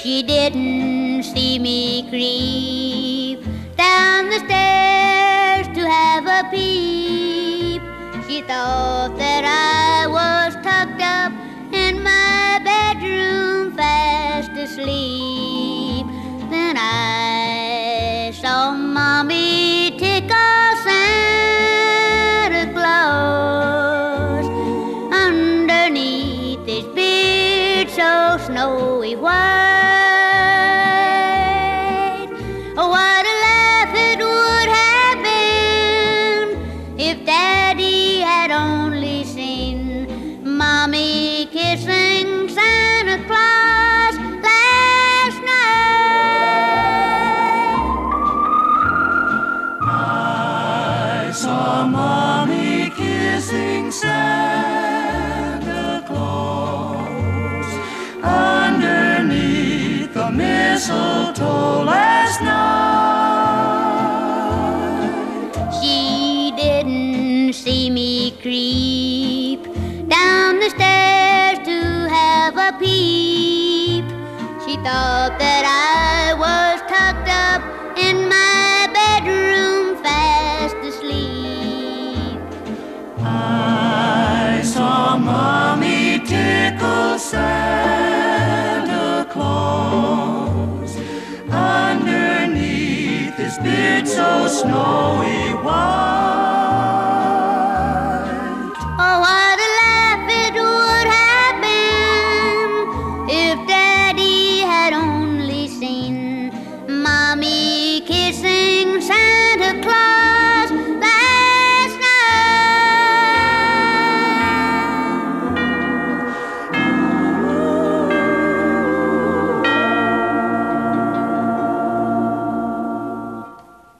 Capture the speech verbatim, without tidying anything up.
she didn't see me creep down the stairs to have a peep. She thought that I was tucked up in my bedroom fast asleep. Then I saw Mommy tickle Santa Claus underneath his beard so snowy white. Oh, what a laugh it would have been if Daddy had only seen Mommy kissing Santa Claus last night. I saw Mommy kissing Santa Claus underneath the mistletoe last night. She didn't see me creep down the stairs to have a peep. She thought that I was tucked up in my bedroom fast asleep. I saw Mommy tickle Santa Claus underneath his beard so snowy